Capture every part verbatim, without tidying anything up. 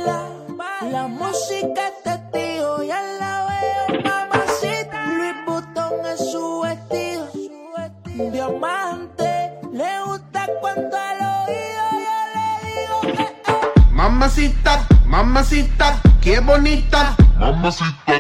baila. La música es testigo, ya la veo, mamacita. Louis Vuitton es su vestido. Diamante, le gusta cuando al oído yo le digo que eh. Mamacita, mamacita, qué bonita. Mamacita.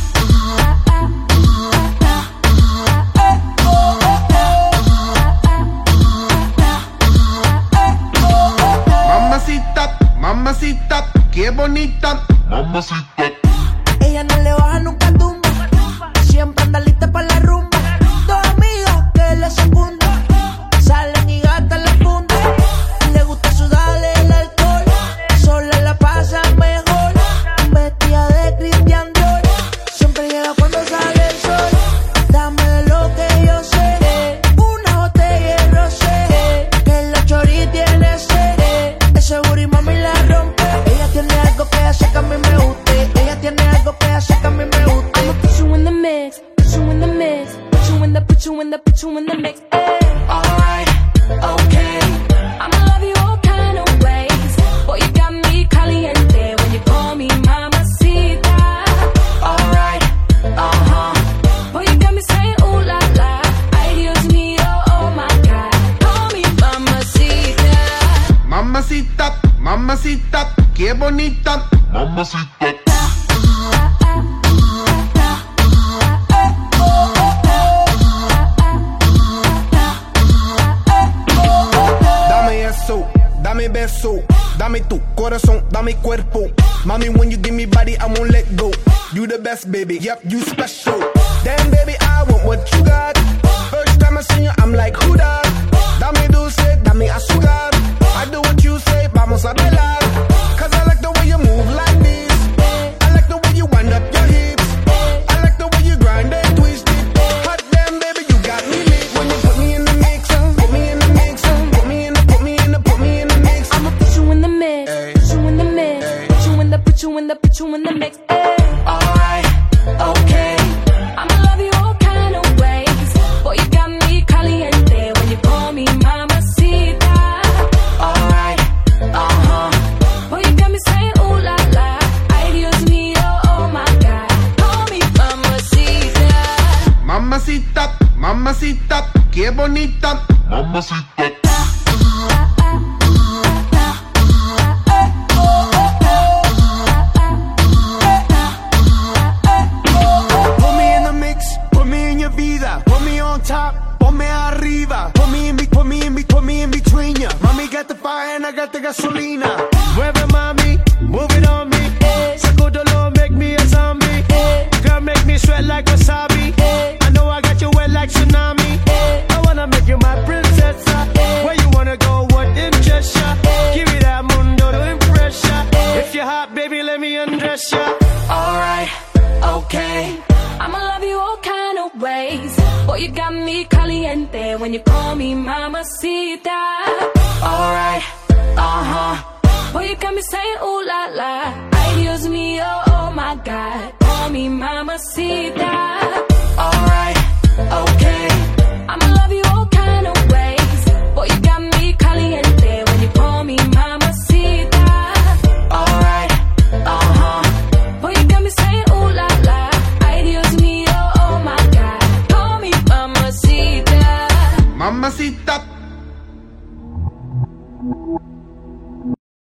Mamacita, mamacita, qué bonita. Mamacita. Ella no le baja nunca tumba. Siempre anda lista para la rumba. Dos amigas que le secundan. Salen y gastan la funda. Le gusta sudarle el alcohol. Sola la pasa mejor. Vestida de Christian Dior. Siempre llega cuando sale el sol. Dame de lo que yo sé. Una botella de rosé. Que la chori tiene sed. Ese booty mami la rompe. Ella tiene algo que hace que a mí me guste. Ella tiene algo que hace que a mí me guste. I'ma put you in the mix, put you in the mix, put you in the, put you in the, put you in the mix. Ay. Alright, okay. I'ma love you all kind of ways. Boy, you got me caliente when you call me mamacita. Alright, uh-huh. Boy, you got me saying ooh la la. Ay, Dios mío, oh my God. Call me mamacita. Mamacita, mamacita, qué bonita. Mamacita. Dame eso, dame beso, dame tu corazón, dame cuerpo. Mommy, when you give me body, I won't let go. You the best, baby, yep, you special. Damn, baby, I want what you got. First time I see you, I'm like, who that? Dame dulce, dame azúcar. I do what you say, vamos a bailar. Cause I like the way you move like this. I like the way you wind up your hips. I like the way you grind and twist it. Hot damn, baby, you got me lit. When you put me in the mix, put me in the mix, put me in the, put me in the, put me in the mix. I'ma put you in the mix, Ay. put you in the mix, Ay. put you in the, put you in the, put you in the mix. Ay. Alright, okay. I'ma love you all kind of ways. Boy, you got me caliente when you call me mamacita. Alright, uh-huh. Boy, you got me saying ooh la la. Ay, Dios mío, oh my God. Call me mamacita. Mamacita, mamacita, qué bonita. Mamacita. Put me in the mix, put me in your vida. Put me on top, ponme arriba. Put me in, be- put me in, be- put me in between ya. Mommy got the fire and I got the gasolina. Mueve mami, move it on me. Sacudolo, make me a zombie. Girl, make me sweat like wasabi. I know I got you wet like tsunami. I wanna make you my princess. Where you wanna go, what interests ya? Give me that mundo to impress ya. If you're hot, baby, let me undress ya. alright, okay. I'ma love you all kind of ways. Boy, you got me caliente when you call me mamacita. Alright, uh-huh. Boy, you got me saying ooh la la. Ay, Dios mío, oh my God. Call me mamacita. Alright, okay. I'ma love you all kind of ways. Boy, you got me caliente when you call me mamacita. Alright, uh-huh. Boy, you got me saying ooh la la. Ay, Dios mío, oh my God. Call me mamacita. Mamacita.